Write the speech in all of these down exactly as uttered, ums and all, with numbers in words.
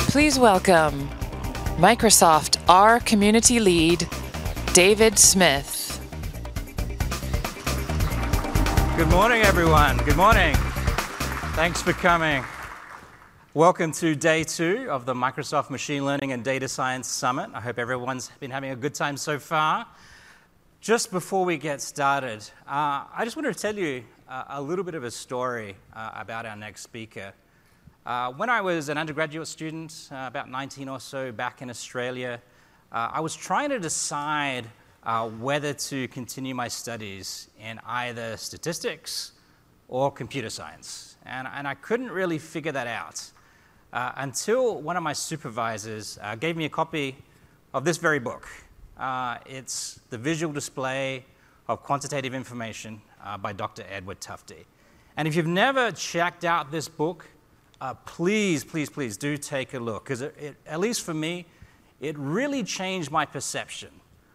Please welcome Microsoft R Community Lead, David Smith. Good morning, everyone. Good morning. Thanks for coming. Welcome to day two of the Microsoft Machine Learning and Data Science Summit. I hope everyone's been having a good time so far. Just before we get started, uh, I just wanted to tell you uh, a little bit of a story uh, about our next speaker. Uh, when I was an undergraduate student, uh, about nineteen or so, back in Australia, uh, I was trying to decide uh, whether to continue my studies in either statistics or computer science. And, and I couldn't really figure that out uh, until one of my supervisors uh, gave me a copy of this very book. Uh, it's The Visual Display of Quantitative Information uh, by Doctor Edward Tufte. And if you've never checked out this book, Uh, please, please, please do take a look, because it, it, at least for me, it really changed my perception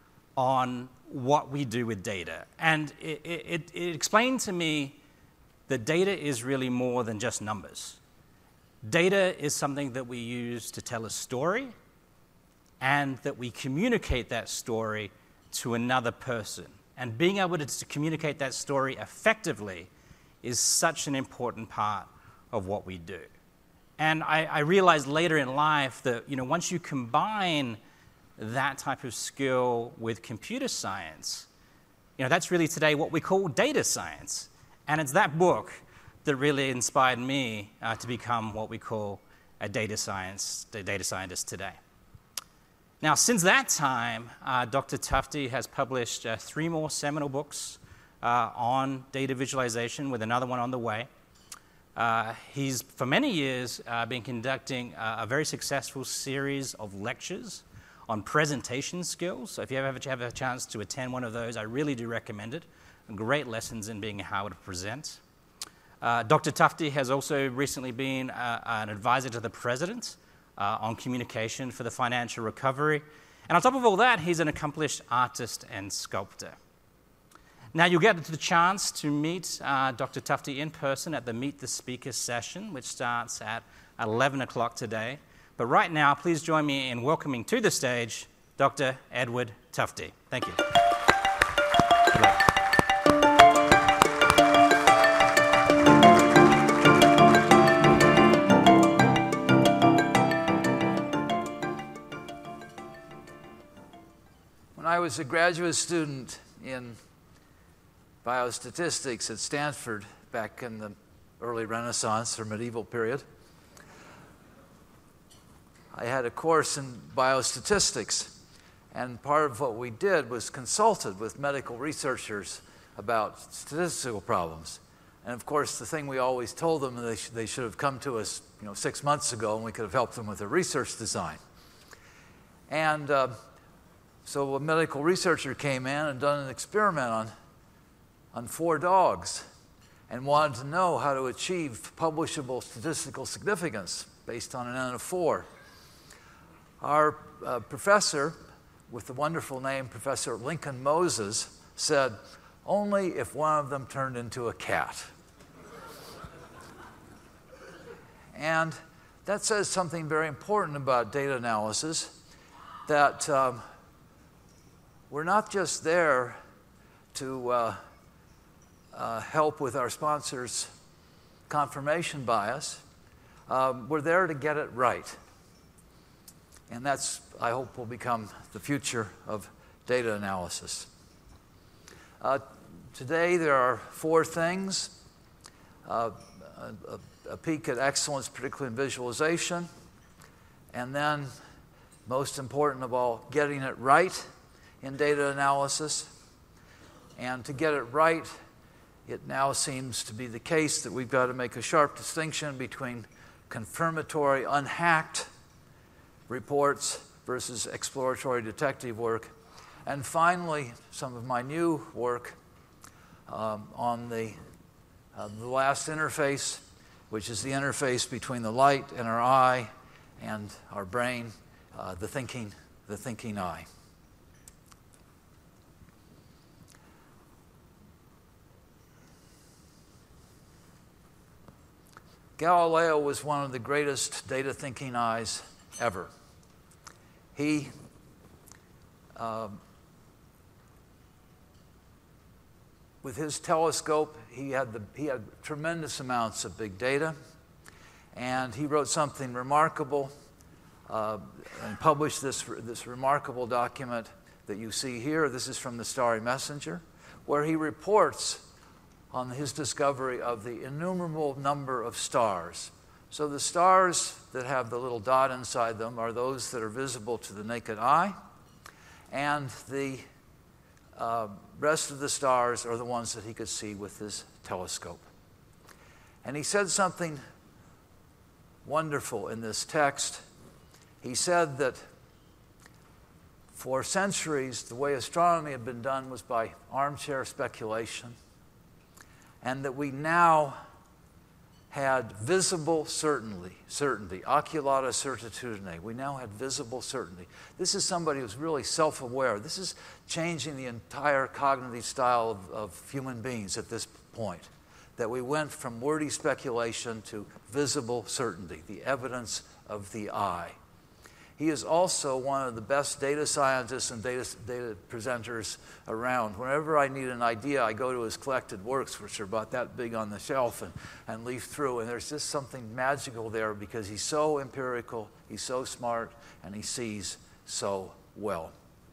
on what we do with data. And it, it, it explained to me that data is really more than just numbers. Data is something that we use to tell a story, and that we communicate that story to another person. And being able to, to communicate that story effectively is such an important part of what we do. And I, I realized later in life that, you know, once you combine that type of skill with computer science, you know, that's really today what we call data science. And it's that book that really inspired me uh, to become what we call a data science, a data scientist today. Now, since that time, uh, Doctor Tufte has published uh, three more seminal books uh, on data visualization, with another one on the way. Uh, he's, for many years, uh, been conducting uh, a very successful series of lectures on presentation skills. So if you ever have a chance to attend one of those, I really do recommend it. Great lessons in being how to present. Uh, Doctor Tufte has also recently been uh, an advisor to the president uh, on communication for the financial recovery. And on top of all that, he's an accomplished artist and sculptor. Now, you'll get the chance to meet uh, Doctor Tufte in person at the Meet the Speaker session, which starts at eleven o'clock today. But right now, please join me in welcoming to the stage Doctor Edward Tufte. Thank you. When I was a graduate student in biostatistics at Stanford back in the early Renaissance or medieval period, I had a course in biostatistics, and part of what we did was consulted with medical researchers about statistical problems. And of course, the thing we always told them, they, sh they should have come to us, you know, six months ago, and we could have helped them with their research design. And uh, so a medical researcher came in and done an experiment on on four dogs and wanted to know how to achieve publishable statistical significance based on an N of four. Our uh, professor, with the wonderful name Professor Lincoln Moses, said, only if one of them turned into a cat. And that says something very important about data analysis, that um, we're not just there to uh, Uh, help with our sponsors' confirmation bias. Um, we're there to get it right. And that's, I hope, will become the future of data analysis. Uh, today, there are four things. Uh, a, a peek at excellence, particularly in visualization. And then, most important of all, getting it right in data analysis. And to get it right, it now seems to be the case that we've got to make a sharp distinction between confirmatory, unhacked reports versus exploratory detective work. And finally, some of my new work um, on the, uh, the last interface, which is the interface between the light in our eye and our brain, uh, the thinking, the thinking eye. Galileo was one of the greatest data thinking eyes ever. He um, with his telescope, he had, the, he had tremendous amounts of big data, and he wrote something remarkable uh, and published this, this remarkable document that you see here. This is from the Starry Messenger, where he reports on his discovery of the innumerable number of stars. So the stars that have the little dot inside them are those that are visible to the naked eye, and the uh, rest of the stars are the ones that he could see with his telescope. And he said something wonderful in this text. He said that for centuries, the way astronomy had been done was by armchair speculation, and that we now had visible certainty, certainty, oculata certitudine. We now had visible certainty. This is somebody who's really self-aware. This is changing the entire cognitive style of, of human beings at this point, that we went from wordy speculation to visible certainty, the evidence of the eye. He is also one of the best data scientists and data, data presenters around. Whenever I need an idea, I go to his collected works, which are about that big on the shelf, and, and leaf through. And there's just something magical there because he's so empirical, he's so smart, and he sees so well.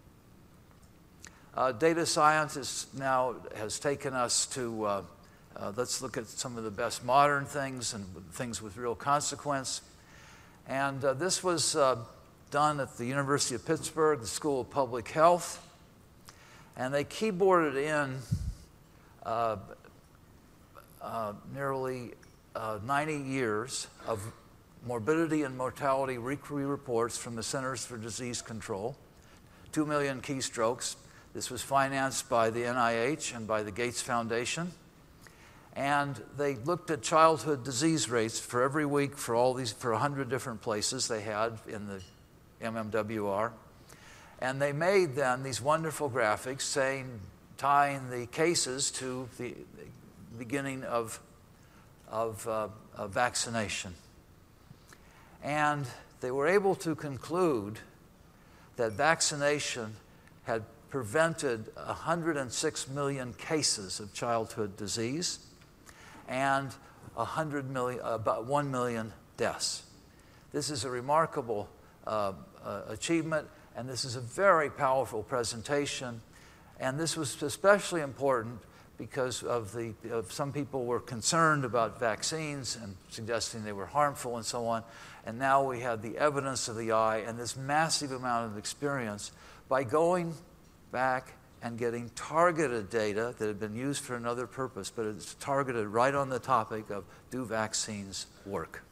Uh, data scientists now has taken us to, uh, uh, let's look at some of the best modern things and things with real consequence. And uh, this was uh, done at the University of Pittsburgh, the School of Public Health, and they keyboarded in uh, uh, nearly uh, ninety years of morbidity and mortality reports from the Centers for Disease Control, two million keystrokes. This was financed by the N I H and by the Gates Foundation. And they looked at childhood disease rates for every week for all these, for one hundred different places they had in the M M W R. And they made then these wonderful graphics saying, tying the cases to the beginning of, of, uh, of vaccination. And they were able to conclude that vaccination had prevented one hundred six million cases of childhood disease and one hundred million, about one million deaths. This is a remarkable uh, uh, achievement, and this is a very powerful presentation. And this was especially important because of the of some people were concerned about vaccines and suggesting they were harmful and so on. And now we have the evidence of the eye and this massive amount of experience by going back and getting targeted data that had been used for another purpose, but it's targeted right on the topic of, do vaccines work?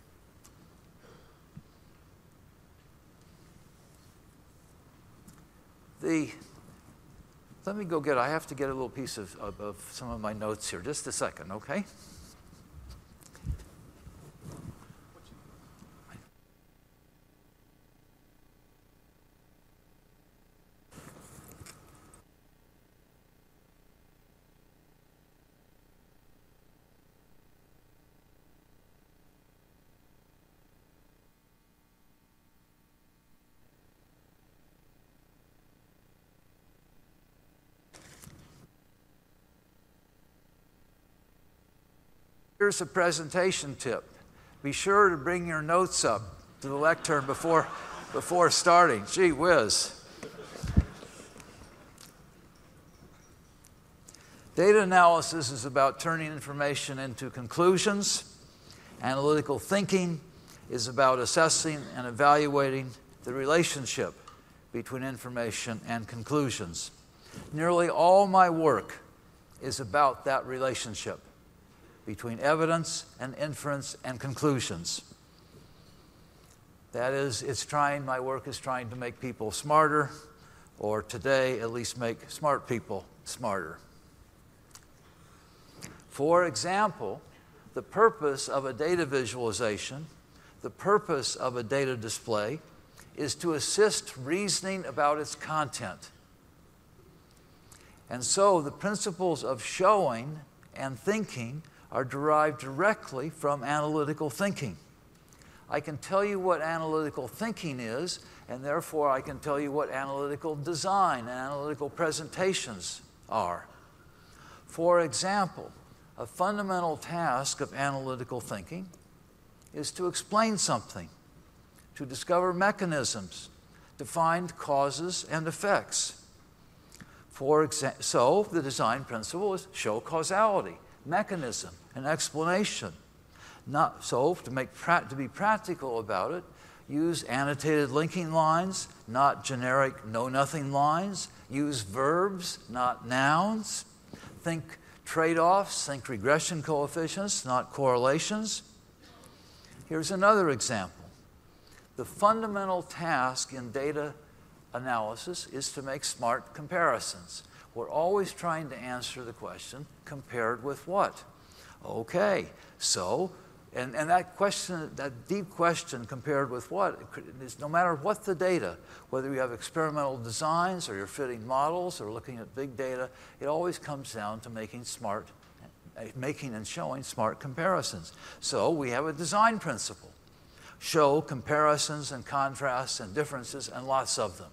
The, let me go get, I have to get a little piece of, of, of some of my notes here. Just a second, okay? Here's a presentation tip. Be sure to bring your notes up to the lectern before, before starting. Gee whiz. Data analysis is about turning information into conclusions. Analytical thinking is about assessing and evaluating the relationship between information and conclusions. Nearly all my work is about that relationship between evidence and inference and conclusions. That is, it's trying, my work is trying to make people smarter, or today at least make smart people smarter. For example, the purpose of a data visualization, the purpose of a data display, is to assist reasoning about its content. And so the principles of showing and thinking are derived directly from analytical thinking. I can tell you what analytical thinking is, and therefore I can tell you what analytical design and analytical presentations are. For example, a fundamental task of analytical thinking is to explain something, to discover mechanisms, to find causes and effects. For exa- so the design principle is show causality, mechanism, and explanation. Not, so to, make pra- to be practical about it, use annotated linking lines, not generic know-nothing lines. Use verbs, not nouns. Think trade-offs, think regression coefficients, not correlations. Here's another example. The fundamental task in data analysis is to make smart comparisons. We're always trying to answer the question, compared with what? Okay, so, and, and that question, that deep question, compared with what, is no matter what the data, whether you have experimental designs or you're fitting models or looking at big data, it always comes down to making smart, making and showing smart comparisons. So we have a design principle. Show comparisons and contrasts and differences and lots of them.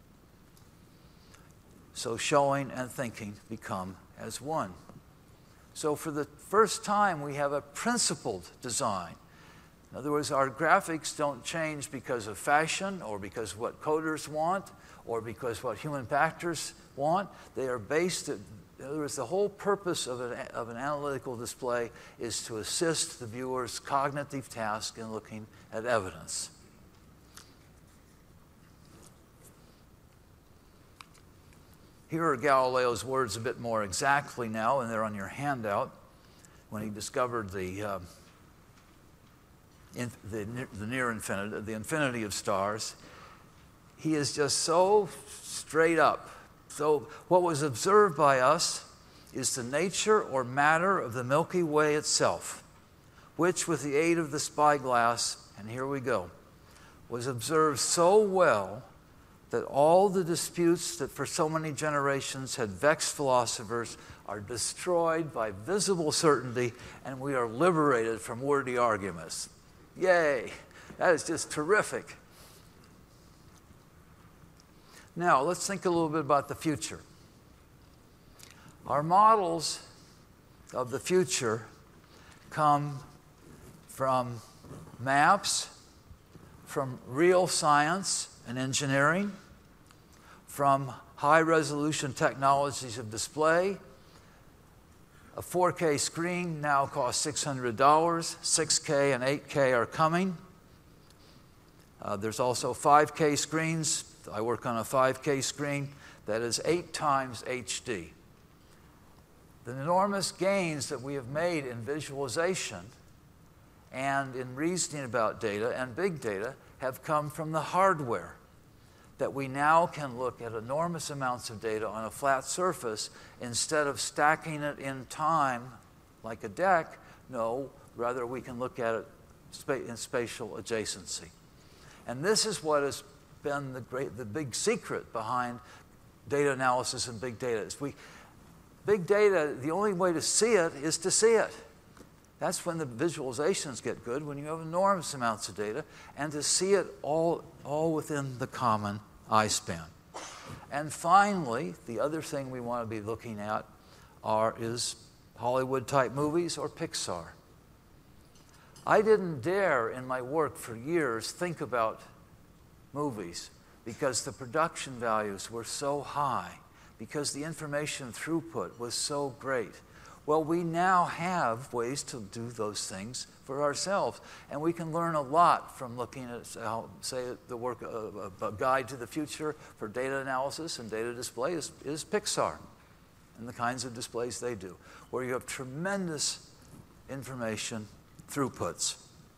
So showing and thinking become as one. So for the first time, we have a principled design. In other words, our graphics don't change because of fashion or because of what coders want or because what human factors want. They are based, at, in other words, the whole purpose of an, of an analytical display is to assist the viewer's cognitive task in looking at evidence. Here are Galileo's words a bit more exactly now, and they're on your handout. When he discovered the, uh, in, the, the near infinity, the infinity of stars, he is just so straight up. So what was observed by us is the nature or matter of the Milky Way itself, which with the aid of the spyglass, and here we go, was observed so well that all the disputes that for so many generations had vexed philosophers are destroyed by visible certainty, and we are liberated from wordy arguments. Yay! That is just terrific. Now, let's think a little bit about the future. Our models of the future come from maps, from real science and engineering, from high-resolution technologies of display. A four K screen now costs six hundred dollars. six K and eight K are coming. Uh, there's also five K screens. I work on a five K screen that is eight times H D. The enormous gains that we have made in visualization and in reasoning about data and big data have come from the hardware, that we now can look at enormous amounts of data on a flat surface instead of stacking it in time like a deck. No, rather we can look at it in spatial adjacency. And this is what has been the great, the big secret behind data analysis and big data. Is we, big data, the only way to see it is to see it. That's when the visualizations get good, when you have enormous amounts of data, and to see it all, all within the common eye span. And finally, the other thing we want to be looking at are, is Hollywood-type movies or Pixar. I didn't dare in my work for years think about movies because the production values were so high, because the information throughput was so great. Well, we now have ways to do those things for ourselves, and we can learn a lot from looking at, say, the work of a guide to the future for data analysis and data display is, is Pixar and the kinds of displays they do, where you have tremendous information throughputs.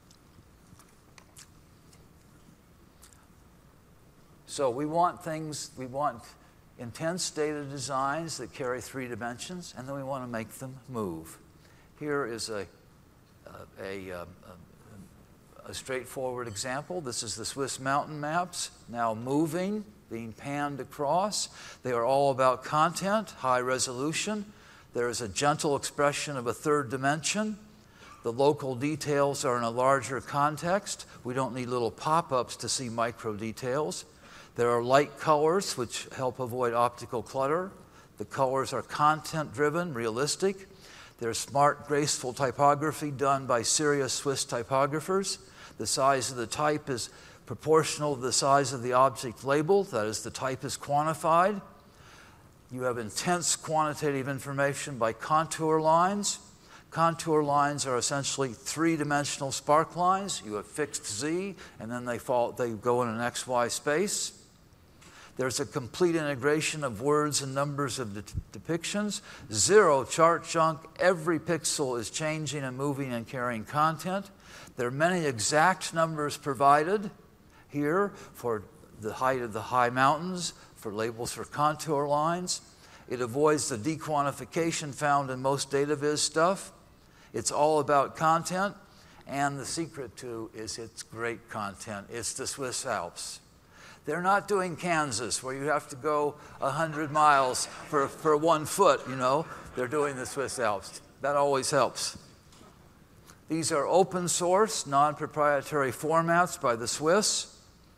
So we want things, we want intense data designs that carry three dimensions, and then we want to make them move. Here is a, a, a, a straightforward example. This is the Swiss mountain maps, now moving, being panned across. They are all about content, high resolution. There is a gentle expression of a third dimension. The local details are in a larger context. We don't need little pop-ups to see micro details. There are light colors, which help avoid optical clutter. The colors are content-driven, realistic. There's smart, graceful typography done by serious Swiss typographers. The size of the type is proportional to the size of the object labeled. That is, the type is quantified. You have intense quantitative information by contour lines. Contour lines are essentially three-dimensional spark lines. You have fixed Z, and then they, fall, they go in an X Y space. There's a complete integration of words and numbers of de depictions. Zero chart junk. Every pixel is changing and moving and carrying content. There are many exact numbers provided here for the height of the high mountains, for labels for contour lines. It avoids the dequantification found in most DataViz stuff. It's all about content, and the secret, too, is it's great content. It's the Swiss Alps. They're not doing Kansas, where you have to go one hundred miles for, for one foot, you know. They're doing the Swiss Alps. That always helps. These are open source, non-proprietary formats by the Swiss.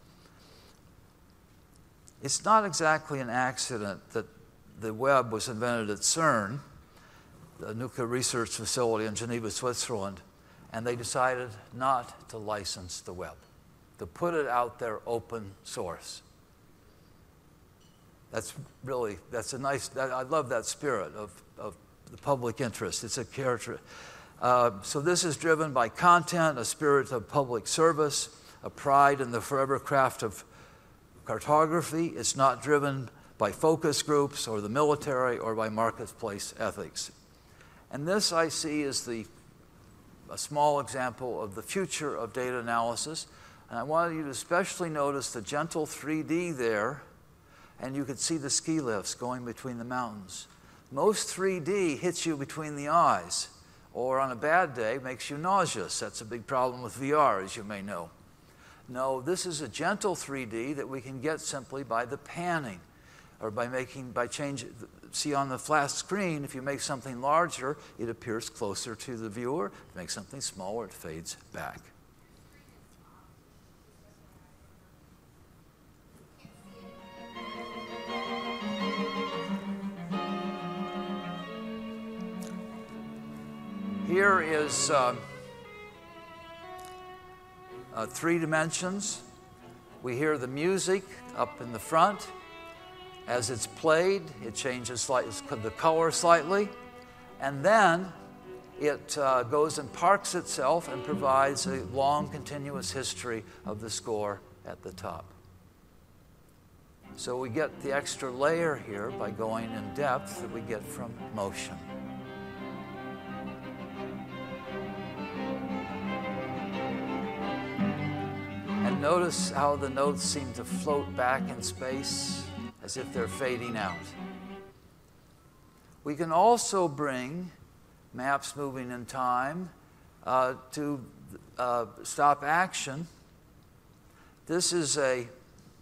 It's not exactly an accident that the web was invented at CERN, the nuclear research facility in Geneva, Switzerland, and they decided not to license the web, to put it out there open source. That's really, that's a nice, that, I love that spirit of, of the public interest. It's a character. Uh, so this is driven by content, a spirit of public service, a pride in the forever craft of cartography. It's not driven by focus groups or the military or by marketplace ethics. And this I see as the, a small example of the future of data analysis. And I wanted you to especially notice the gentle three D there, and you could see the ski lifts going between the mountains. Most three D hits you between the eyes, or on a bad day makes you nauseous. That's a big problem with V R, as you may know. No, this is a gentle three D that we can get simply by the panning, or by making, by changing. See, on the flat screen, if you make something larger, it appears closer to the viewer. If you make something smaller, it fades back. Here is uh, uh, three dimensions. We hear the music up in the front. As it's played, it changes slightly, the color slightly, and then it uh, goes and parks itself and provides a long, continuous history of the score at the top. So we get the extra layer here by going in depth that we get from motion. And notice how the notes seem to float back in space, as if they're fading out. We can also bring maps moving in time uh, to uh, stop action. This is a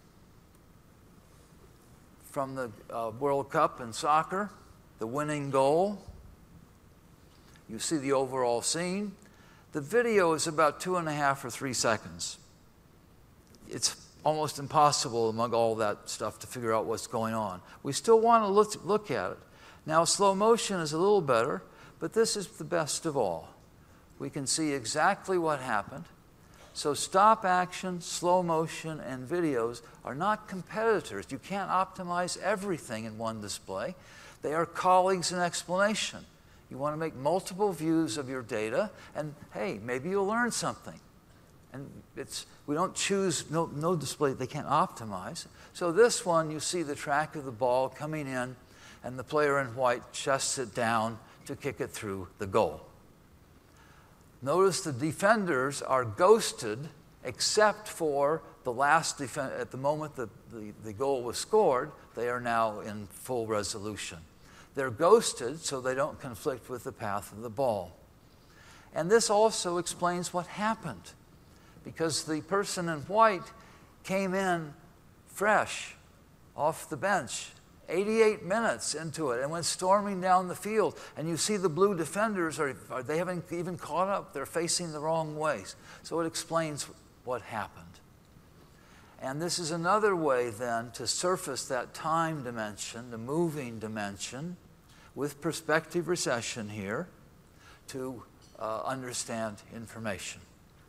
from the uh, World Cup in soccer, the winning goal. You see the overall scene. The video is about two and a half or three seconds. It's almost impossible among all that stuff to figure out what's going on. We still want to look, look at it. Now, slow motion is a little better, but this is the best of all. We can see exactly what happened. So stop action, slow motion, and videos are not competitors. You can't optimize everything in one display. They are colleagues in explanation. You want to make multiple views of your data, and hey, maybe you'll learn something. And it's, we don't choose, no, no display, they can't optimize. So this one, you see the track of the ball coming in, and the player in white chests it down to kick it through the goal. Notice the defenders are ghosted, except for the last defense. At the moment that the, the goal was scored, they are now in full resolution. They're ghosted so they don't conflict with the path of the ball. And this also explains what happened, because the person in white came in fresh off the bench eighty-eight minutes into it and went storming down the field. And you see the blue defenders, are, are they haven't even caught up. They're facing the wrong ways. So it explains what happened. And this is another way then to surface that time dimension, the moving dimension, with perspective recession here to uh, understand information.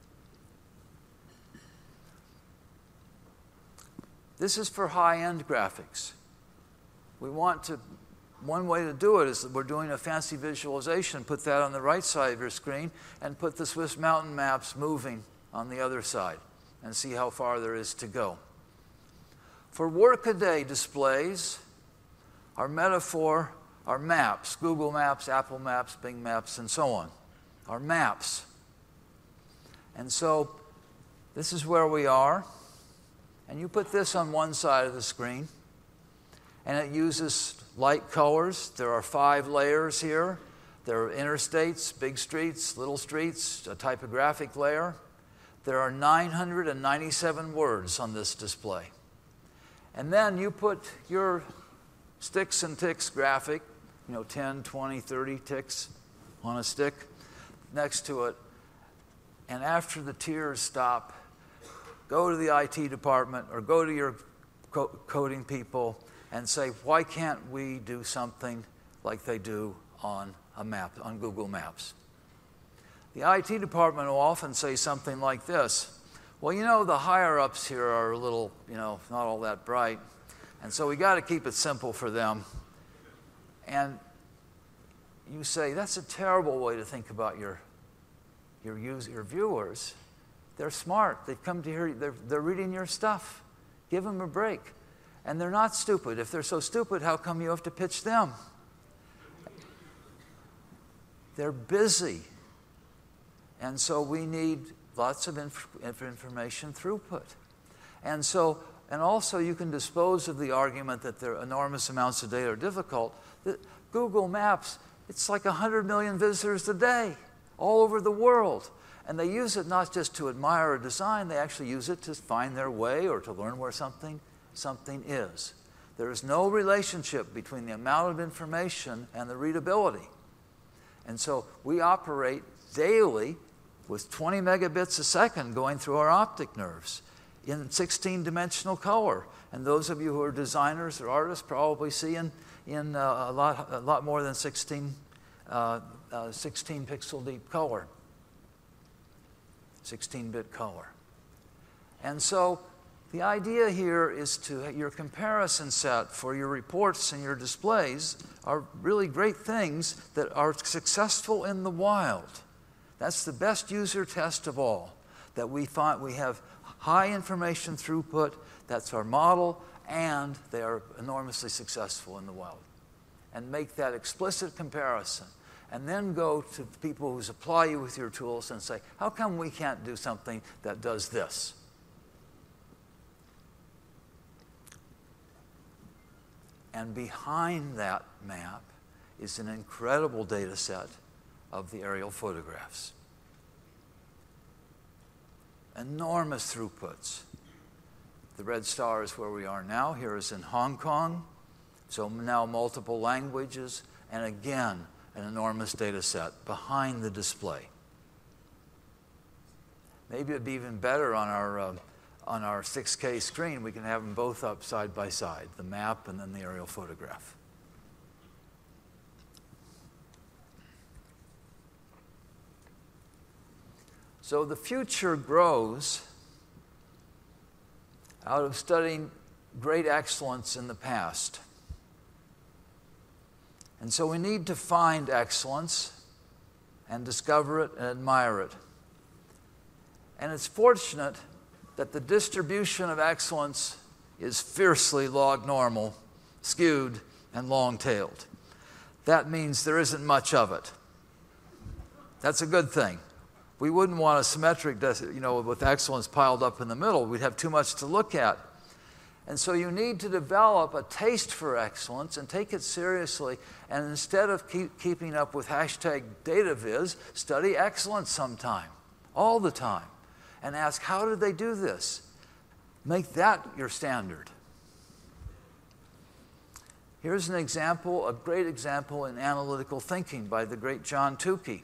This is for high-end graphics. We want to, one way to do it is that we're doing a fancy visualization, put that on the right side of your screen, and put the Swiss mountain maps moving on the other side, and see how far there is to go. For workaday displays, our metaphor are maps, Google Maps, Apple Maps, Bing Maps, and so on, are maps. And so this is where we are. And you put this on one side of the screen, and it uses light colors. There are five layers here. There are interstates, big streets, little streets, a typographic layer. There are nine hundred ninety-seven words on this display. And then you put your sticks and ticks graphic, you know, ten, twenty, thirty ticks on a stick next to it. And after the tears stop, go to the I T department or go to your co- coding people and say, why can't we do something like they do on a map, on Google Maps? The I T department will often say something like this: well, you know, the higher-ups here are a little, you know, not all that bright, and so we got to keep it simple for them. And you say, that's a terrible way to think about your, your, user, your viewers. They're smart. They've come to hear, they're, they're reading your stuff. Give them a break. And they're not stupid. If they're so stupid, how come you have to pitch them? They're busy. And so we need lots of inf- information throughput. And so, and also you can dispose of the argument that there are enormous amounts of data are difficult. The, Google Maps, it's like one hundred million visitors a day all over the world. And they use it not just to admire a design, they actually use it to find their way or to learn where something, something is. There is no relationship between the amount of information and the readability. And so we operate daily with twenty megabits a second going through our optic nerves in sixteen-dimensional color. And those of you who are designers or artists probably see in, in uh, a, lot, a lot more than sixteen, uh, uh, sixteen pixel deep color. sixteen-bit color. And so the idea here is to, your comparison set for your reports and your displays are really great things that are successful in the wild. That's the best user test of all, that we find we have high information throughput, that's our model, and they are enormously successful in the wild. And make that explicit comparison. And then go to people who supply you with your tools and say, how come we can't do something that does this? And behind that map is an incredible data set of the aerial photographs. Enormous throughputs. The red star is where we are now. Here is in Hong Kong. So now multiple languages. And again, an enormous data set behind the display. Maybe it'd be even better on our, uh, on our six K screen. We can have them both up side by side, the map and then the aerial photograph. So the future grows out of studying great excellence in the past. And so we need to find excellence and discover it and admire it. And it's fortunate that the distribution of excellence is fiercely log normal, skewed, and long-tailed. That means there isn't much of it. That's a good thing. We wouldn't want a symmetric, you know, with excellence piled up in the middle. We'd have too much to look at. And so you need to develop a taste for excellence and take it seriously. And instead of keep, keeping up with hashtag DataViz, study excellence sometime, all the time. And ask, how did they do this? Make that your standard. Here's an example, a great example in analytical thinking by the great John Tukey.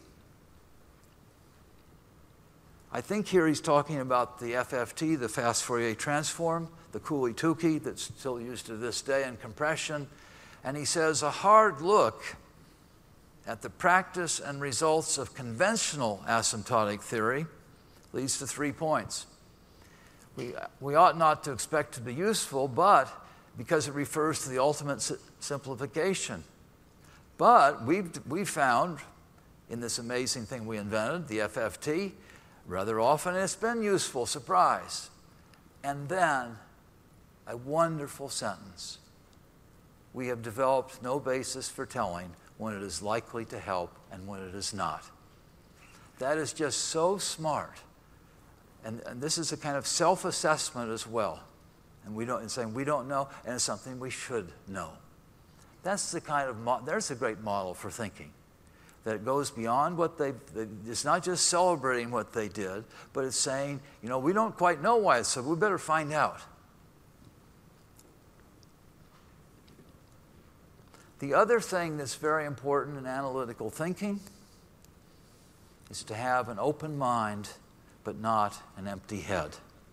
I think here he's talking about the F F T, the fast Fourier transform, the Cooley-Tukey that's still used to this day in compression. And he says, a hard look at the practice and results of conventional asymptotic theory leads to three points. We, we ought not to expect to be useful, but because it refers to the ultimate si- simplification. But we've, we've found in this amazing thing we invented, the F F T, rather often it's been useful, surprise. And then a wonderful sentence. We have developed no basis for telling when it is likely to help and when it is not. That is just so smart. And, and this is a kind of self-assessment as well. And we don't, and saying we don't know, and it's something we should know. That's the kind of, mo- there's a great model for thinking. That it goes beyond what they, it's not just celebrating what they did, but it's saying, you know, we don't quite know why it's so, we better find out. The other thing that's very important in analytical thinking is to have an open mind, but not an empty head.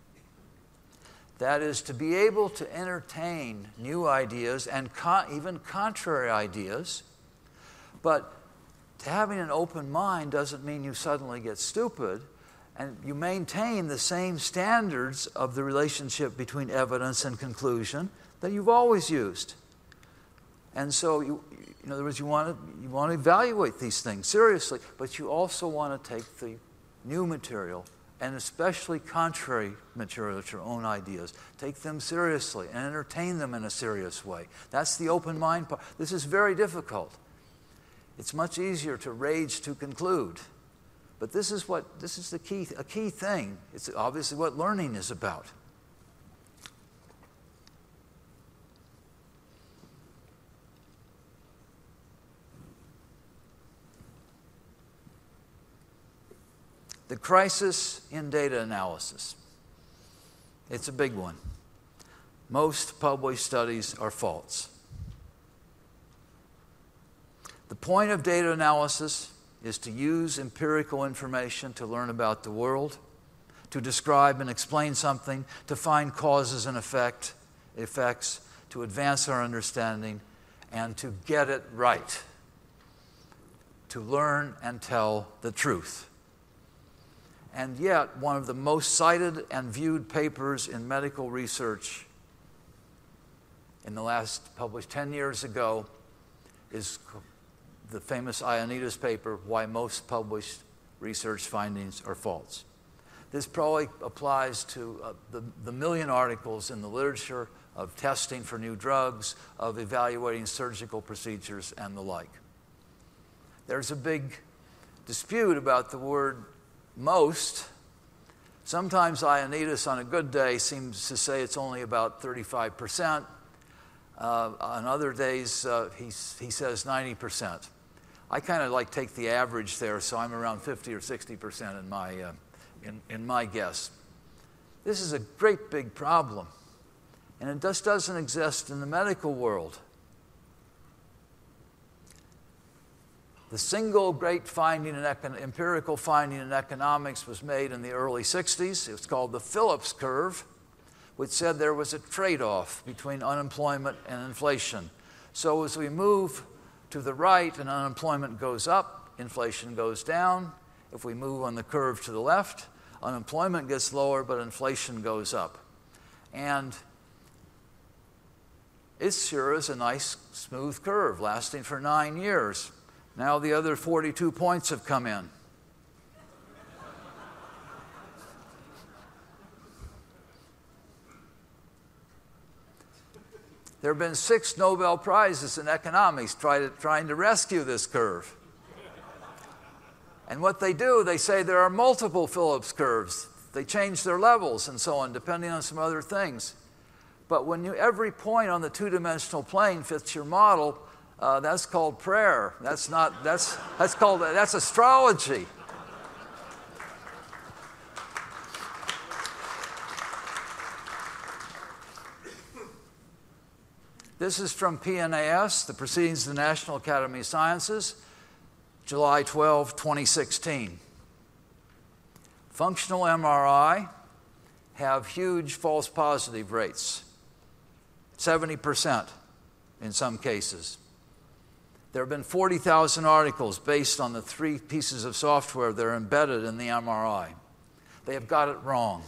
That is, to be able to entertain new ideas and con- even contrary ideas, but having an open mind doesn't mean you suddenly get stupid, and you maintain the same standards of the relationship between evidence and conclusion that you've always used. And so, you, in other words, you want to you want to evaluate these things seriously, but you also want to take the new material, and especially contrary material to your own ideas, take them seriously and entertain them in a serious way. That's the open mind part. This is very difficult. It's much easier to rage to conclude. But this is what this is the key a key thing. It's obviously what learning is about. The crisis in data analysis. It's a big one. Most published studies are false. The point of data analysis is to use empirical information to learn about the world, to describe and explain something, to find causes and effect, effects, to advance our understanding, and to get it right, to learn and tell the truth. And yet, one of the most cited and viewed papers in medical research in the last, published ten years ago, is the famous Ioannidis paper, Why Most Published Research Findings Are False. This probably applies to uh, the, the million articles in the literature of testing for new drugs, of evaluating surgical procedures, and the like. There's a big dispute about the word most. Sometimes Ioannidis on a good day seems to say it's only about thirty-five percent. Uh, on other days, uh, he, he says ninety percent. I kind of like take the average there, so I'm around fifty or sixty percent in my, uh, in, in my guess. This is a great big problem, and it just doesn't exist in the medical world. The single great finding in econ- empirical finding in economics was made in the early sixties. It was called the Phillips curve, which said there was a trade-off between unemployment and inflation. So as we move to the right and unemployment goes up, inflation goes down. If we move on the curve to the left, unemployment gets lower, but inflation goes up. And it sure is a nice, smooth curve, lasting for nine years. Now the other forty-two points have come in. There have been six Nobel Prizes in economics try to, trying to rescue this curve. And what they do, they say there are multiple Phillips curves. They change their levels and so on, depending on some other things. But when you, every point on the two-dimensional plane fits your model, Uh, that's called prayer. That's not, that's, that's called, that's astrology. This is from P N A S, the Proceedings of the National Academy of Sciences, July twelfth, twenty sixteen. Functional M R I have huge false positive rates, seventy percent in some cases. There have been forty thousand articles based on the three pieces of software that are embedded in the M R I. They have got it wrong.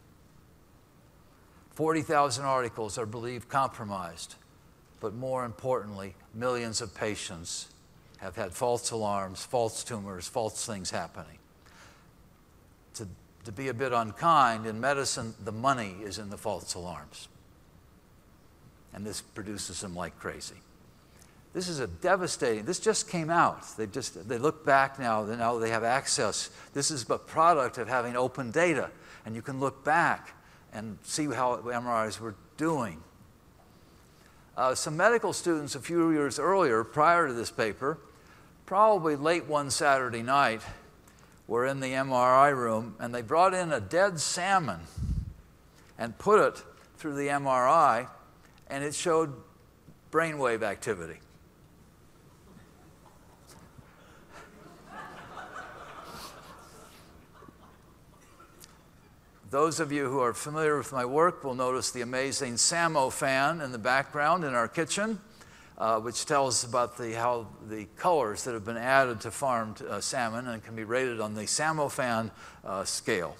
forty thousand articles are believed compromised, but more importantly, millions of patients have had false alarms, false tumors, false things happening. To, to be a bit unkind, in medicine, the money is in the false alarms. And this produces them like crazy. This is a devastating, this just came out. They just, they look back now, now they have access. This is a product of having open data. And you can look back and see how M R Is were doing. Uh, some medical students a few years earlier, prior to this paper, probably late one Saturday night, were in the M R I room, and they brought in a dead salmon and put it through the M R I, and it showed brainwave activity. Those of you who are familiar with my work will notice the amazing Samo fan in the background in our kitchen, uh, which tells about the, how the colors that have been added to farmed uh, salmon and can be rated on the Samo fan uh, scale.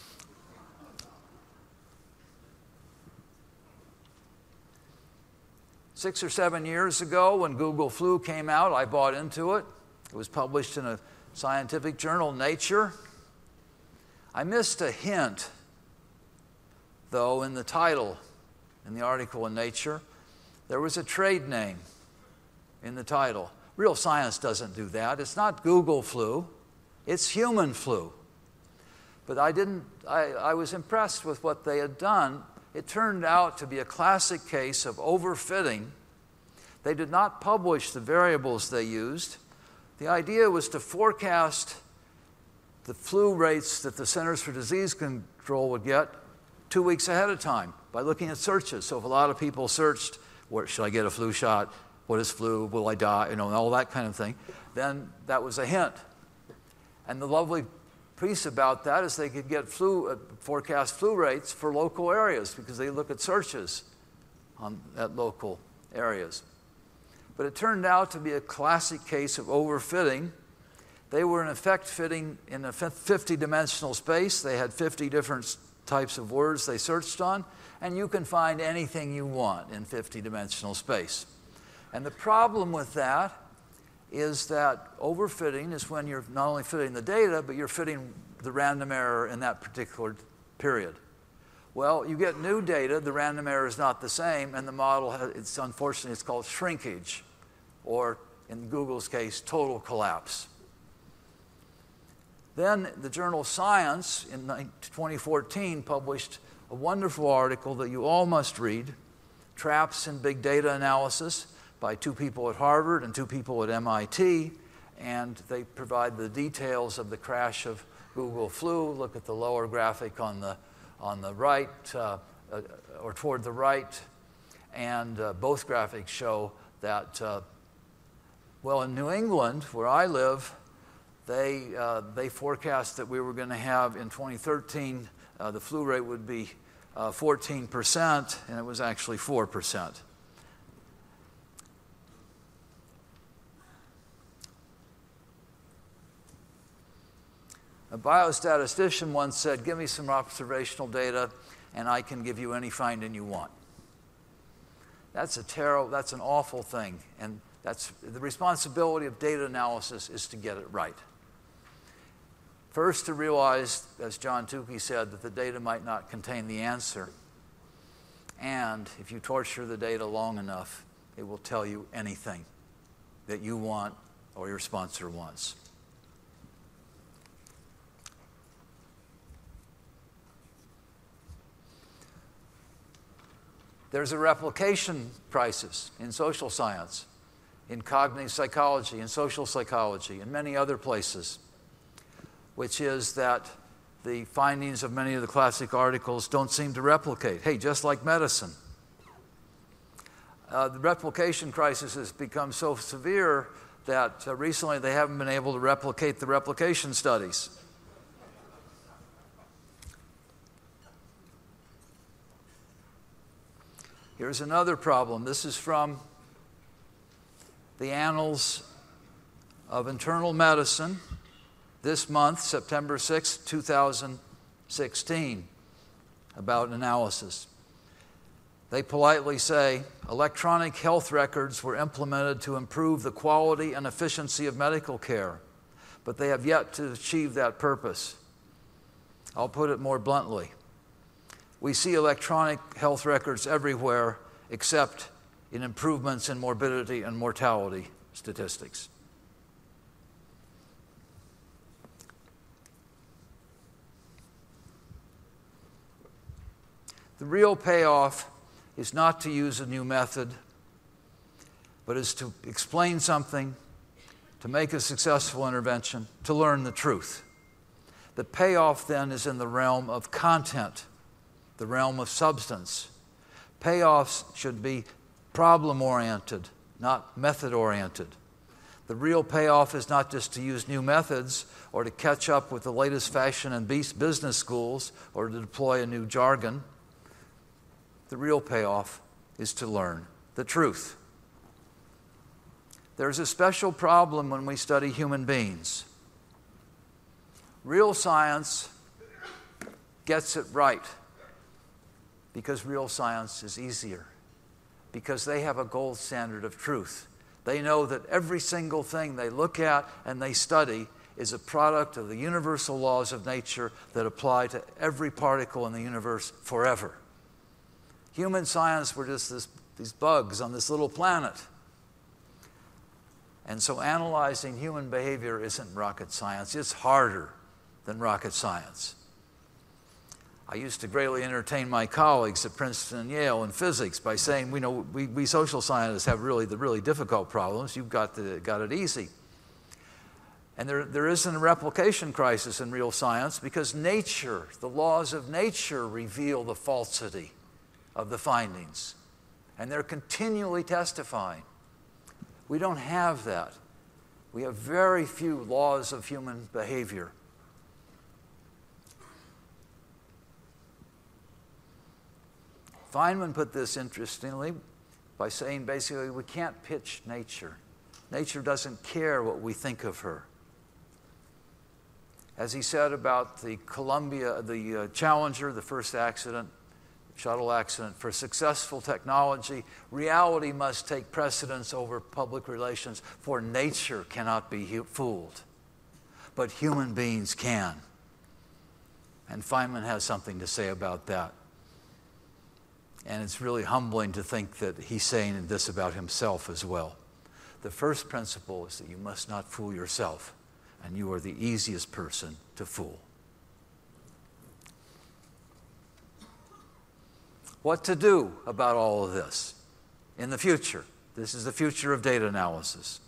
Six or seven years ago, when Google Flu came out, I bought into it. It was published in a scientific journal, Nature. I missed a hint, though, in the title, in the article in Nature. There was a trade name in the title. Real science doesn't do that. It's not Google flu, it's human flu. But I didn't, I, I was impressed with what they had done. It turned out to be a classic case of overfitting. They did not publish the variables they used. The idea was to forecast the flu rates that the Centers for Disease Control would get two weeks ahead of time by looking at searches. So if a lot of people searched, where should I get a flu shot? What is flu? Will I die? You know, all that kind of thing. Then that was a hint. And the lovely piece about that is they could get flu, uh, forecast flu rates for local areas because they look at searches on, at local areas. But it turned out to be a classic case of overfitting. They were in effect fitting in a fifty-dimensional space. They had fifty different types of words they searched on, and you can find anything you want in fifty-dimensional space. And the problem with that is that overfitting is when you're not only fitting the data, but you're fitting the random error in that particular period. Well, you get new data, the random error is not the same, and the model, has, it's unfortunately, it's called shrinkage, or in Google's case, total collapse. Then the journal Science in twenty fourteen published a wonderful article that you all must read, Traps in Big Data Analysis, by two people at Harvard and two people at M I T, and they provide the details of the crash of Google Flu. Look at the lower graphic on the, on the right, uh, uh, or toward the right, and uh, both graphics show that, uh, well, in New England, where I live, they, uh, they forecast that we were going to have, in twenty thirteen, uh, the flu rate would be uh, fourteen percent, and it was actually four percent. A biostatistician once said, give me some observational data and I can give you any finding you want. That's a terrible, that's an awful thing. And that's the responsibility of data analysis is to get it right. First, to realize, as John Tukey said, that the data might not contain the answer. And if you torture the data long enough, it will tell you anything that you want or your sponsor wants. There's a replication crisis in social science, in cognitive psychology, in social psychology, and many other places, which is that the findings of many of the classic articles don't seem to replicate. Hey, just like medicine. Uh, uh, the replication crisis has become so severe that uh, recently they haven't been able to replicate the replication studies. Here's another problem. This is from the Annals of Internal Medicine this month, September sixth, two thousand sixteen, about analysis. They politely say, electronic health records were implemented to improve the quality and efficiency of medical care, but they have yet to achieve that purpose. I'll put it more bluntly. We see electronic health records everywhere except in improvements in morbidity and mortality statistics. The real payoff is not to use a new method, but is to explain something, to make a successful intervention, to learn the truth. The payoff then is in the realm of content, the realm of substance. Payoffs should be problem-oriented, not method-oriented. The real payoff is not just to use new methods or to catch up with the latest fashion in business schools or to deploy a new jargon. The real payoff is to learn the truth. There's a special problem when we study human beings. Real science gets it right because real science is easier, because they have a gold standard of truth. They know that every single thing they look at and they study is a product of the universal laws of nature that apply to every particle in the universe forever. Human science were just this, these bugs on this little planet. And so analyzing human behavior isn't rocket science. It's harder than rocket science. I used to greatly entertain my colleagues at Princeton and Yale in physics by saying, we know we, we social scientists have really the really difficult problems. You've got, the, got it easy. And there, there isn't a replication crisis in real science because nature, the laws of nature reveal the falsity of the findings. And they're continually testifying. We don't have that. We have very few laws of human behavior. Feynman put this interestingly by saying basically we can't pitch nature. Nature doesn't care what we think of her. As he said about the Columbia, the uh, Challenger, the first accident, shuttle accident, for successful technology, reality must take precedence over public relations, for nature cannot be fooled. But human beings can. And Feynman has something to say about that. And it's really humbling to think that he's saying this about himself as well. The first principle is that you must not fool yourself, and you are the easiest person to fool. What to do about all of this in the future? This is the future of data analysis.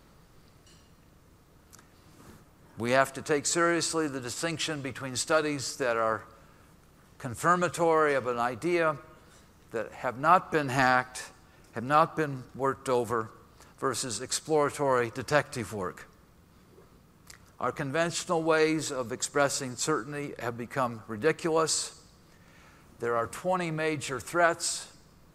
We have to take seriously the distinction between studies that are confirmatory of an idea, that have not been hacked, have not been worked over, versus exploratory detective work. Our conventional ways of expressing certainty have become ridiculous. There are twenty major threats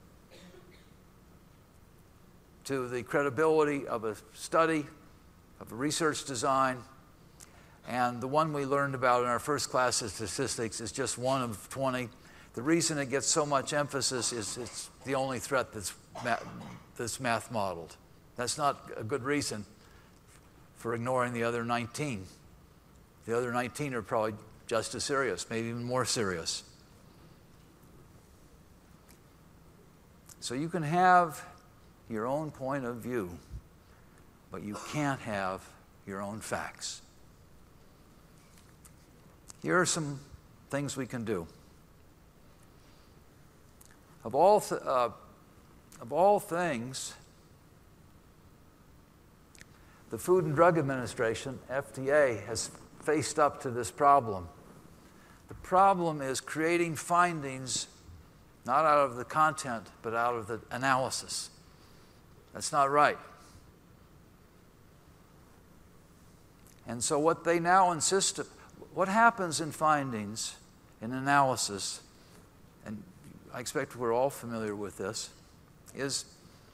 to the credibility of a study, of a research design, and the one we learned about in our first class of statistics is just one of twenty. The reason it gets so much emphasis is it's the only threat that's, ma- that's math modeled. That's not a good reason for ignoring the other nineteen. The other nineteen are probably just as serious, maybe even more serious. So you can have your own point of view, but you can't have your own facts. Here are some things we can do. Of all, th- uh, of all things, the Food and Drug Administration, F D A, has faced up to this problem. The problem is creating findings not out of the content, but out of the analysis. That's not right. And so what they now insist, what happens in findings, in analysis, and I expect we're all familiar with this, is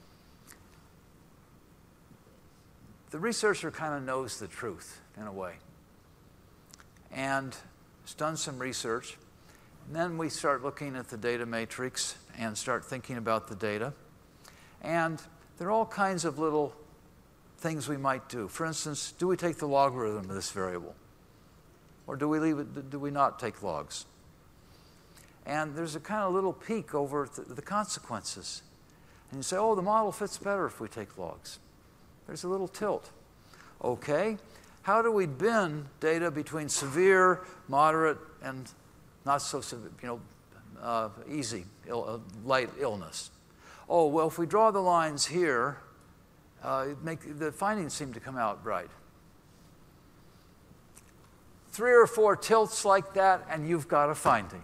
the researcher kind of knows the truth in a way. And has done some research. And then we start looking at the data matrix and start thinking about the data. And there are all kinds of little things we might do. For instance, do we take the logarithm of this variable? Or do we leave it, do we not take logs? And there's a kind of little peek over the, the consequences. And you say, oh, the model fits better if we take logs. There's a little tilt. Okay, how do we bin data between severe, moderate, and not so severe, you know, uh, easy, Ill, uh, light illness? Oh, well, if we draw the lines here, uh, it make, the findings seem to come out right. Three or four tilts like that, and you've got a finding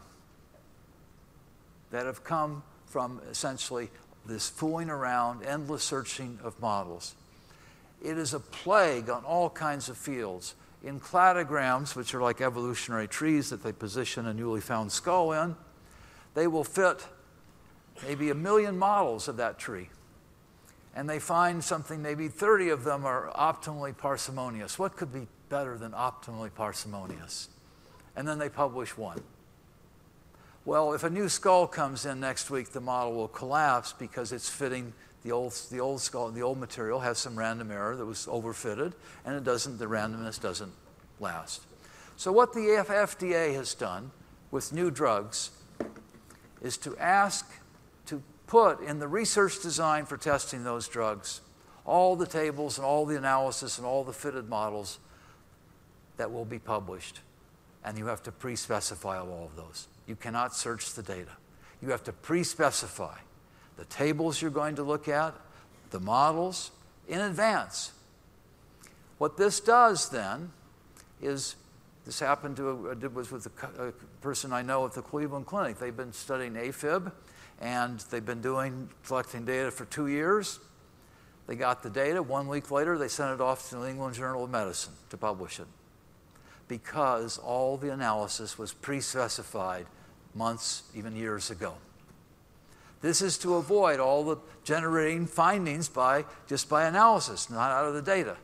that have come from essentially this fooling around, endless searching of models. It is a plague on all kinds of fields. In cladograms, which are like evolutionary trees that they position a newly found skull in, they will fit maybe a million models of that tree. And they find something, maybe thirty of them are optimally parsimonious. What could be better than optimally parsimonious? And then they publish one. Well, if a new skull comes in next week, the model will collapse because it's fitting the old, the old skull, the old material has some random error that was overfitted, and it doesn't, the randomness doesn't last. So what the F D A has done with new drugs is to ask to put in the research design for testing those drugs all the tables and all the analysis and all the fitted models that will be published. And you have to pre-specify all of those. You cannot search the data. You have to pre-specify the tables you're going to look at, the models, in advance. What this does then is, this happened to, it was with a, a person I know at the Cleveland Clinic. They've been studying AFib, and they've been doing, collecting data for two years. They got the data. One week later, they sent it off to the New England Journal of Medicine to publish it, because all the analysis was pre-specified months, even years ago. This is to avoid all the generating findings by just by analysis, not out of the data.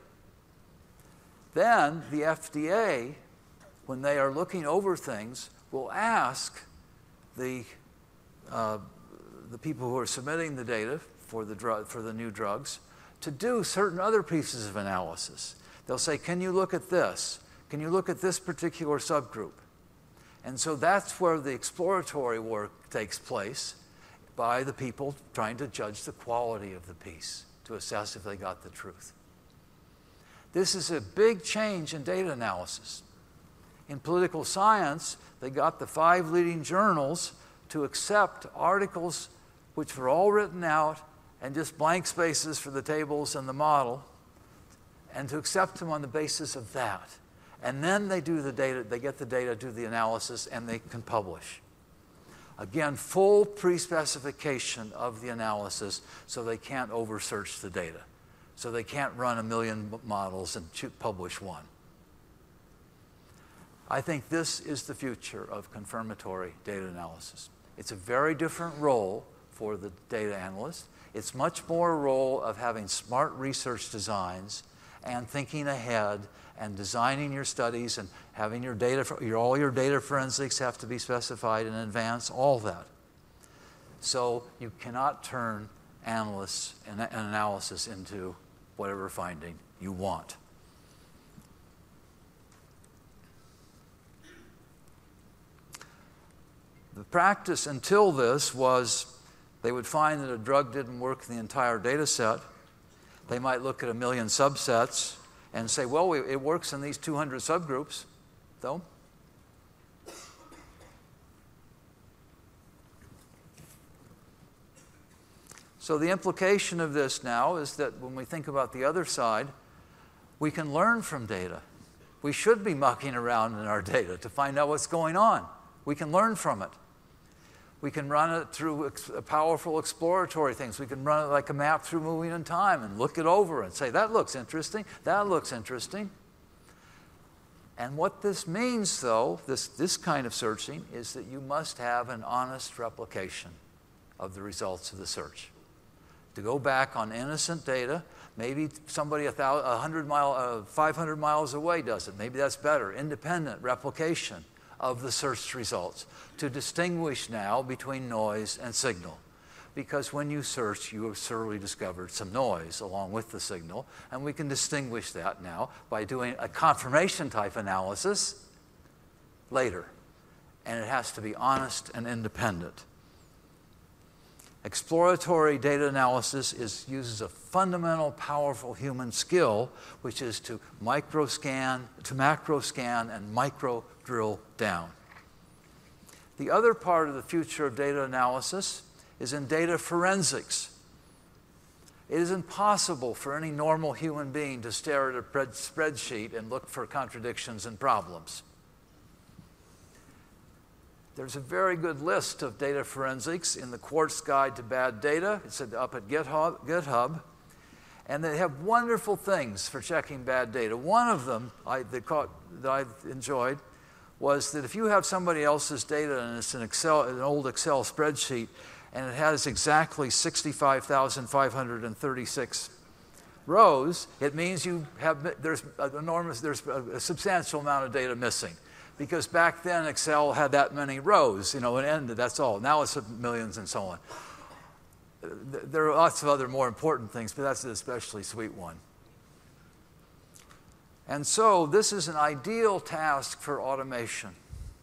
Then the F D A, when they are looking over things, will ask the uh, the people who are submitting the data for the drug, for the new drugs to do certain other pieces of analysis. They'll say, "Can you look at this? Can you look at this particular subgroup?" And so that's where the exploratory work takes place, by the people trying to judge the quality of the piece, to assess if they got the truth. This is a big change in data analysis. In political science, they got the five leading journals to accept articles which were all written out and just blank spaces for the tables and the model, and to accept them on the basis of that. And then they do the data, they get the data, do the analysis, and they can publish. Again, full pre-specification of the analysis, so they can't over-search the data. So they can't run a million models and publish one. I think this is the future of confirmatory data analysis. It's a very different role for the data analyst. It's much more a role of having smart research designs and thinking ahead and designing your studies and having your data, your, all your data forensics have to be specified in advance, all that. So you cannot turn analysts and analysis into whatever finding you want. The practice until this was they would find that a drug didn't work in the entire data set. They might look at a million subsets and say, well, it works in these two hundred subgroups, though. So the implication of this now is that when we think about the other side, we can learn from data. We should be mucking around in our data to find out what's going on. We can learn from it. We can run it through ex powerful exploratory things. We can run it like a map through moving in time and look it over and say, that looks interesting, that looks interesting. And what this means, though, this, this kind of searching, is that you must have an honest replication of the results of the search. To go back on innocent data, maybe somebody a thousand, a hundred mile, uh, five hundred miles away does it. Maybe that's better. Independent replication of the search results to distinguish now between noise and signal. Because when you search, you have certainly discovered some noise along with the signal, and we can distinguish that now by doing a confirmation type analysis later. And it has to be honest and independent. Exploratory data analysis is, uses a fundamental, powerful human skill, which is to micro scan, to macro scan and micro drill down. The other part of the future of data analysis is in data forensics. It is impossible for any normal human being to stare at a spreadsheet and look for contradictions and problems. There's a very good list of data forensics in the Quartz Guide to Bad Data. It's up at GitHub, GitHub. And they have wonderful things for checking bad data. One of them I, that, caught, that I enjoyed was that if you have somebody else's data and it's an, Excel, an old Excel spreadsheet and it has exactly sixty-five thousand five hundred thirty-six rows, it means you have, there's, an enormous, there's a substantial amount of data missing. Because back then, Excel had that many rows, you know, and ended, that's all. Now it's millions and so on. There are lots of other more important things, but that's an especially sweet one. And so this is an ideal task for automation.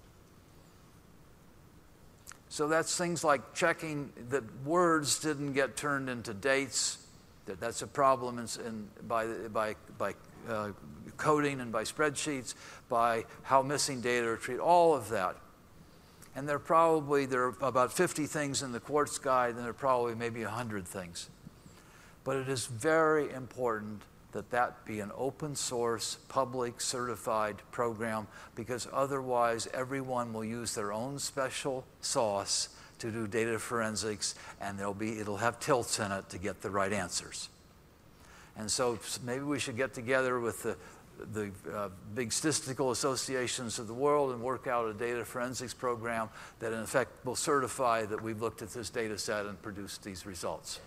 So that's things like checking that words didn't get turned into dates. That that's a problem in, in, by, by, by uh, coding and by spreadsheets, by how missing data are treated, all of that. And there are probably, there are about fifty things in the Quartz Guide, and there are probably maybe one hundred things. But it is very important that that be an open source, public, certified program, because otherwise everyone will use their own special sauce to do data forensics, and there'll be, it'll have tilts in it to get the right answers. And so maybe we should get together with the, the uh, big statistical associations of the world and work out a data forensics program that in effect will certify that we've looked at this data set and produced these results.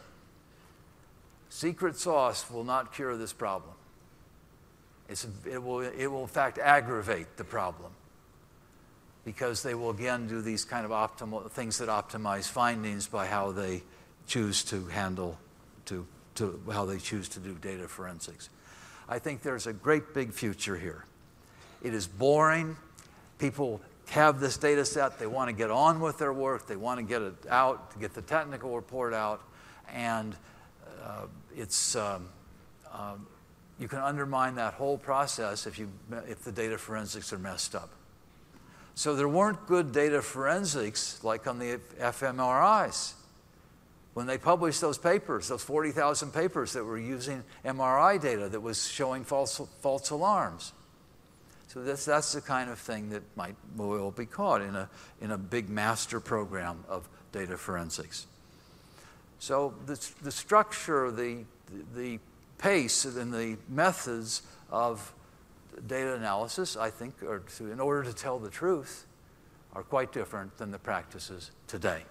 Secret sauce will not cure this problem. It's, it, will, it will in fact aggravate the problem, because they will again do these kind of optimal things that optimize findings by how they choose to handle, to, to how they choose to do data forensics. I think there's a great big future here. It is boring. People have this data set. They want to get on with their work. They want to get it out, to get the technical report out. And uh, it's, um, um, you can undermine that whole process if, you, if the data forensics are messed up. So there weren't good data forensics like on the fMRIs. When they published those papers, those forty thousand papers that were using M R I data that was showing false, false alarms. So that's, that's the kind of thing that might will be caught in a, in a big master program of data forensics. So the, the structure, the, the pace, and the methods of data analysis, I think, are to, in order to tell the truth, are quite different than the practices today.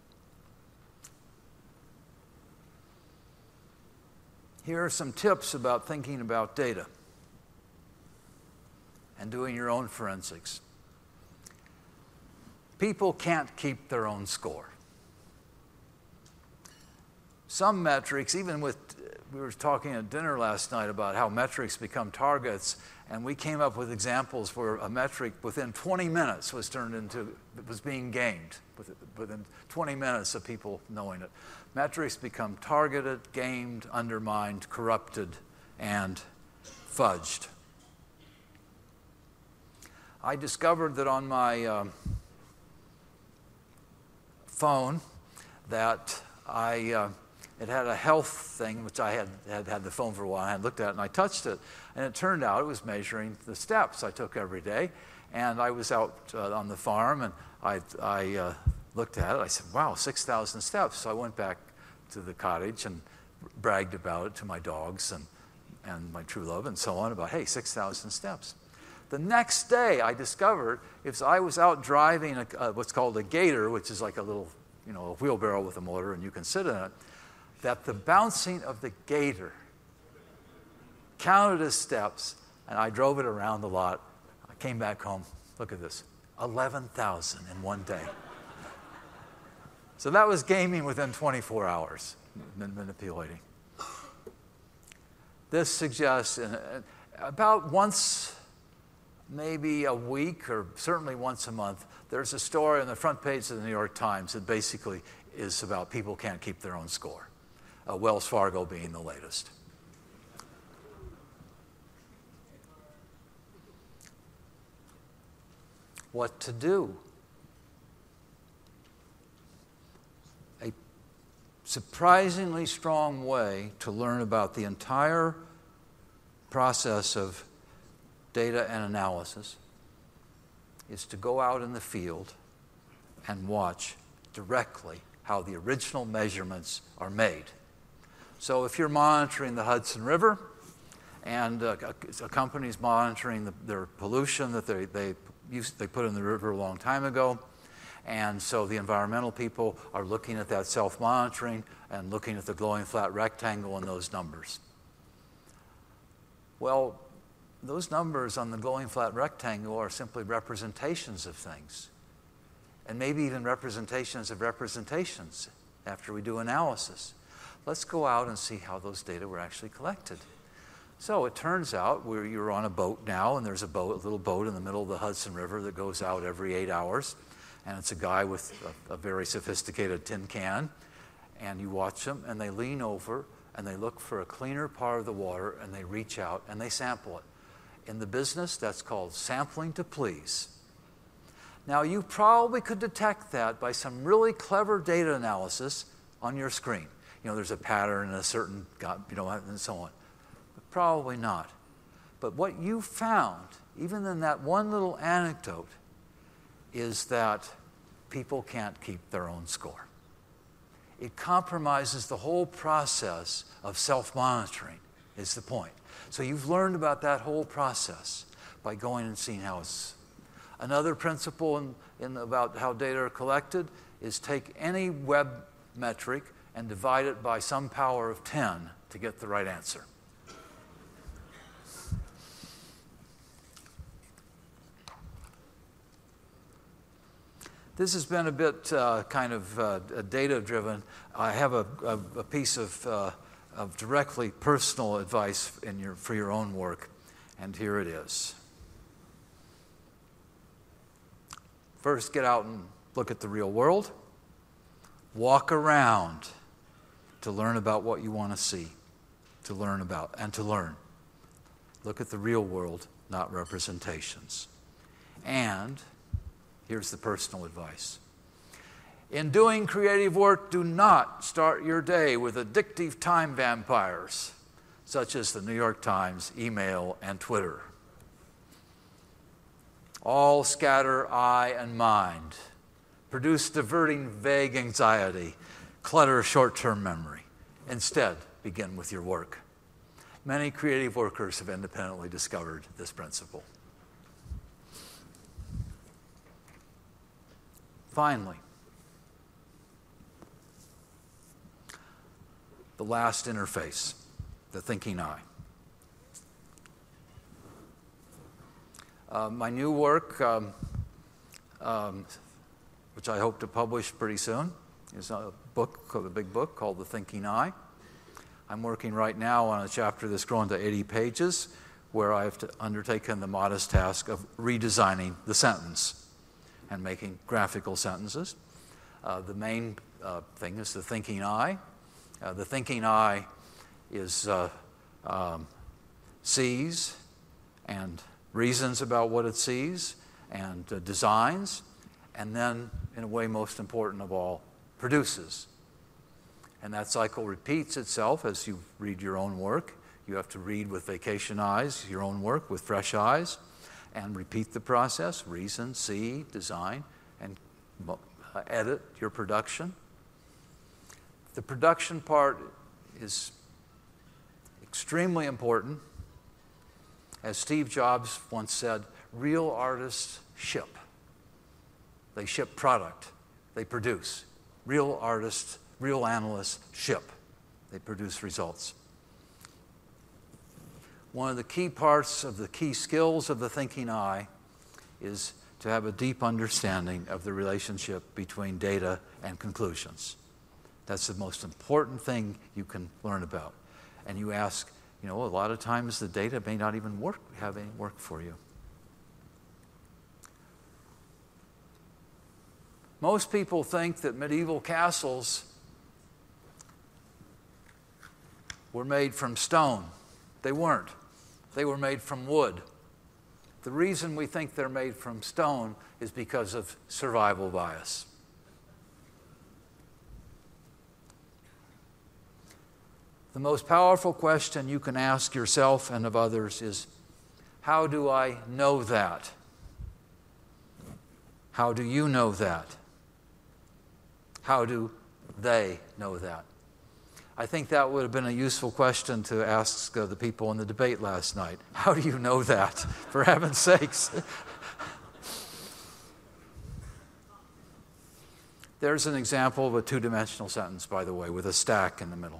Here are some tips about thinking about data and doing your own forensics. People can't keep their own score. Some metrics, even with, we were talking at dinner last night about how metrics become targets, and we came up with examples where a metric within twenty minutes was turned into, was being gamed, within twenty minutes of people knowing it. Metrics become targeted, gamed, undermined, corrupted, and fudged. I discovered that on my um, phone that I, uh, it had a health thing, which I had, had had the phone for a while. I had looked at it and I touched it, and it turned out it was measuring the steps I took every day. And I was out uh, on the farm, and I, I uh, looked at it. I said, wow, six thousand steps. So I went back to the cottage and bragged about it to my dogs and, and my true love and so on about, hey, six thousand steps. The next day I discovered, if I was out driving a, uh, what's called a gator, which is like a little, you know, a wheelbarrow with a motor and you can sit in it, that the bouncing of the gator counted as steps, and I drove it around the lot. I came back home. Look at this, eleven thousand in one day. So that was gaming within twenty-four hours, manipulating. This suggests in, uh, about once, maybe a week, or certainly once a month, there's a story on the front page of the New York Times that basically is about people can't keep their own score, uh, Wells Fargo being the latest. What to do? A surprisingly strong way to learn about the entire process of data and analysis is to go out in the field and watch directly how the original measurements are made. So if you're monitoring the Hudson River and uh, a, a company's monitoring the, their pollution that they, they, used, they put in the river a long time ago, and so the environmental people are looking at that self-monitoring and looking at the glowing flat rectangle and those numbers. Well, those numbers on the glowing flat rectangle are simply representations of things, and maybe even representations of representations after we do analysis. Let's go out and see how those data were actually collected. So it turns out we're, you're on a boat now, and there's a boat, a little boat in the middle of the Hudson River that goes out every eight hours, and it's a guy with a, a very sophisticated tin can, and you watch them, and they lean over, and they look for a cleaner part of the water, and they reach out, and they sample it. In the business, that's called sampling to please. Now, you probably could detect that by some really clever data analysis on your screen. You know, there's a pattern and a certain, you know, and so on. But probably not. But what you found, even in that one little anecdote, is that people can't keep their own score. It compromises the whole process of self-monitoring, is the point. So you've learned about that whole process by going and seeing how it's. Another principle in, in about how data are collected is take any web metric and divide it by some power of ten to get the right answer. This has been a bit uh, kind of uh, data-driven. I have a, a, a piece of, uh, of directly personal advice in your, for your own work, and here it is. First, get out and look at the real world. Walk around to learn about what you want to see, to learn about, and to learn. Look at the real world, not representations. And here's the personal advice. In doing creative work, do not start your day with addictive time vampires, such as the New York Times, email, and Twitter. All scatter eye and mind, produce diverting vague anxiety, clutter short-term memory. Instead, begin with your work. Many creative workers have independently discovered this principle. Finally, the last interface, the thinking eye. Uh, my new work, um, um, which I hope to publish pretty soon, is a book, a big book called The Thinking Eye. I'm working right now on a chapter that's grown to eighty pages, where I have to undertaken the modest task of redesigning the sentence and making graphical sentences. Uh, the main uh, thing is the thinking eye. Uh, the thinking eye is uh, um, sees and reasons about what it sees and uh, designs, and then, in a way most important of all, produces. And that cycle repeats itself as you read your own work. You have to read with vacation eyes, your own work with fresh eyes, and repeat the process, reason, see, design, and uh, edit your production. The production part is extremely important. As Steve Jobs once said, real artists ship. They ship product. They produce. Real artists, real analysts ship. They produce results. One of the key parts of the key skills of the thinking eye is to have a deep understanding of the relationship between data and conclusions. That's the most important thing you can learn about. And you ask, you know, a lot of times the data may not even work, have any work for you. Most people think that medieval castles were made from stone. They weren't. They were made from wood. The reason we think they're made from stone is because of survival bias. The most powerful question you can ask yourself and of others is, how do I know that? How do you know that? How do they know that? I think that would have been a useful question to ask uh, the people in the debate last night. How do you know that, for heaven's sakes? There's an example of a two-dimensional sentence, by the way, with a stack in the middle.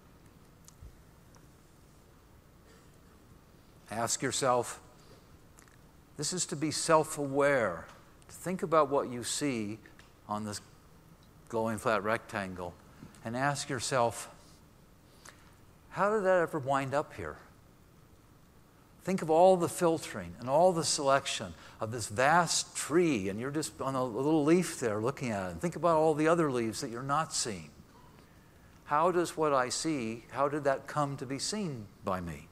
Ask yourself, this is to be self-aware, to think about what you see on this glowing flat rectangle, and ask yourself, how did that ever wind up here? Think of all the filtering and all the selection of this vast tree, and you're just on a little leaf there looking at it. And think about all the other leaves that you're not seeing. How does what I see, how did that come to be seen by me?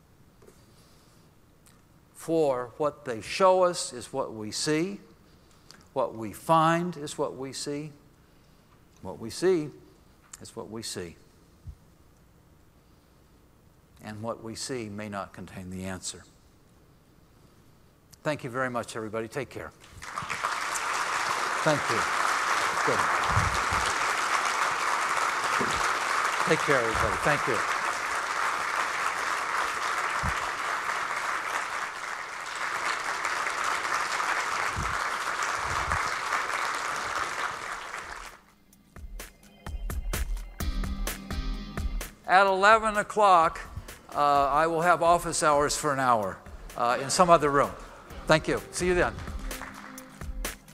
For what they show us is what we see. What we find is what we see. What we see is what we see. And what we see may not contain the answer. Thank you very much, everybody. Take care. Thank you. Good. Take care, everybody. Thank you. At eleven o'clock, uh, I will have office hours for an hour uh, in some other room. Thank you. See you then.